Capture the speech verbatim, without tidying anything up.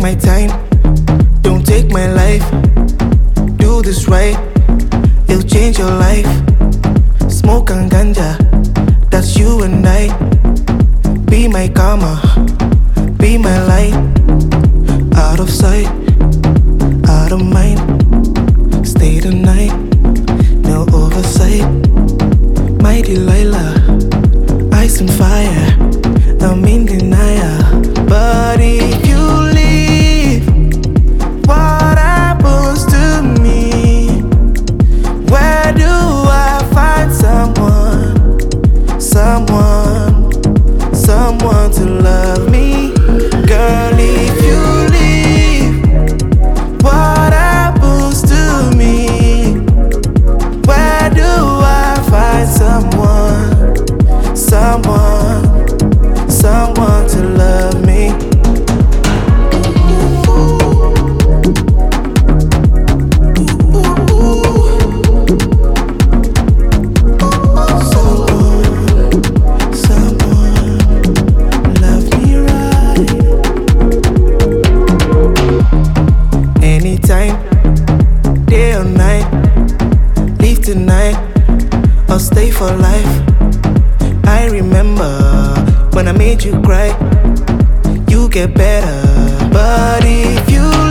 my time, don't take my life. Do this right, it'll change your life. Smoke and ganja, that's you and I. Be my karma, be my light. Out of sight, out of mind. Stay the night, no oversight. My Delilah, ice and fire, I'm in denial. But if you leave, what happens to me? Where do I find someone, someone, someone to love me? Girl, if you leave, what happens to me? Where do I find someone, someone, someone to love me? Anytime, day or night, leave tonight or stay for life. I remember when I made you cry, you get better. But if you